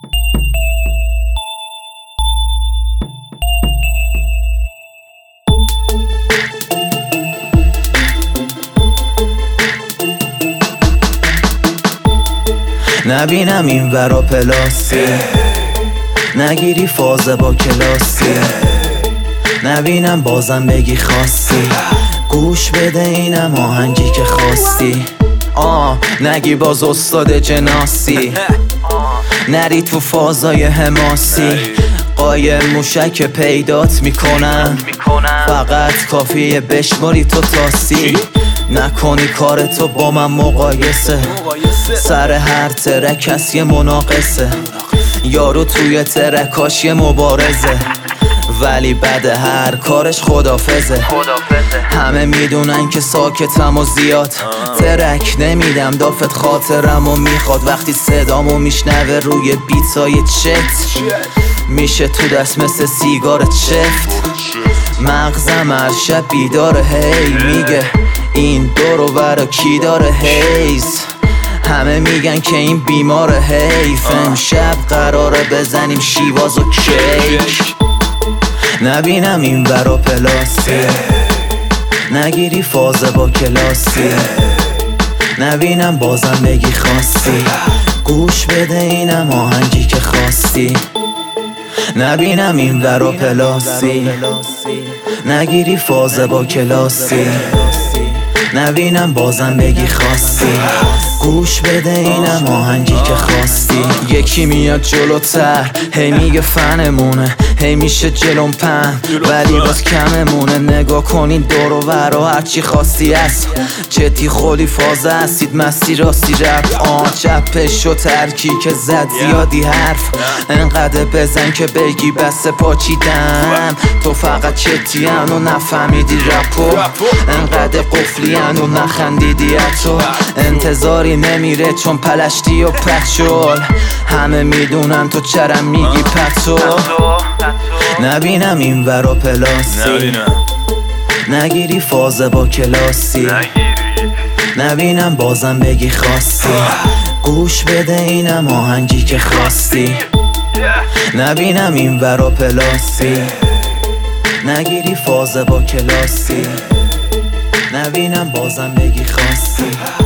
نبینم این ورا پلاسی، نگیری فازه با کلاسی، نبینم بازم بگی خواستی، گوش بده اینم آهنگی که خواستی. نگی باز استاد جناسی، نری تو فازای حماسی، قایم موشک پیدات میکنم، فقط کافیه بشماری تو تاسی، نکنی کارتو با من مقایسه، سر هر ترک هست یه مناقصه، یارو توی ترکاش یه مبارزه، ولی بعد هر کارش خدافزه. همه میدونن که ساکتم و زیاد ترک نمیدم، دافت خاطرم و میخواد وقتی صدامو میشنوه روی بیتای چت، میشه تو دست مثل سیگار چفت، مغزم هر شب بیداره هی میگه این دورو برا کی داره هیز، همه میگن که این بیماره حیف، امشب قراره بزنیم شیواز و کیک. نبینم این ورا پلاسی، نگیری فازه با کلاسی، نبینم بازم بگی خواستی، گوش بده اینم آهنگی که خواستی. نبینم این ورا پلاسی، نگیری فازه با کلاسی، نبینم بازم بگی خواستی، گوش بده اینم آهنگی که خواستی. یکی میاد جلوتر هی میگه فنمونه، هی میشه جلوم پن ولی باز کممونه، نگاه کنین دور و برا هرچی خواستی هست، جدی خودی فازه هستید مستی راستی رپ، چپش و ترکی که زد زیادی حرف، انقدر بزن که بگی بس پاچیدم، تو فقط چتیان و نفهمیدی رپو، انقدر قفلیان و نخندیدی تو، انتظاری نمیره چون پلشتی و پچول، همه میدونن تو چرا میگی پتو. نبینم این ورا پلاسی، نگیری فازه با کلاسی، نبینم بازم بگی خواستی، گوش بده اینم آهنگی که خواستی. نبینم این ورا پلاسی، نگیری فازه با کلاسی، نبینم بازم بگی خواستی.